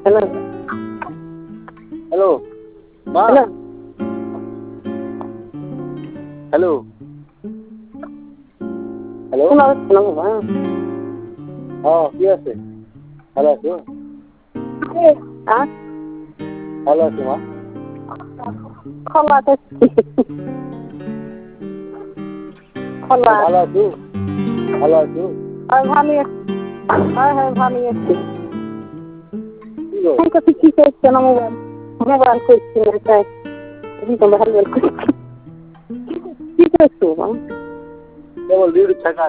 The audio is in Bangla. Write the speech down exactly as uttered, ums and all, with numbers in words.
হ্যালো হ্যালো মা হ্যালো হ্যালো হ্যালো শোনা যাচ্ছে না বাবা হ্যাঁ কি আছে ভালো আছো হ্যাঁ ভালো আছো মা খোলা তো খোলা ভালো আছো ভালো আছো আর ভালো হ্যাঁ হ্যাঁ ভালো আছি কি গো আমি তো কি করছে না মোবাইল মোবাইল করছি না তাই এই তো ভালো করছি কি করছো মা কেবল ডিউটি থাকা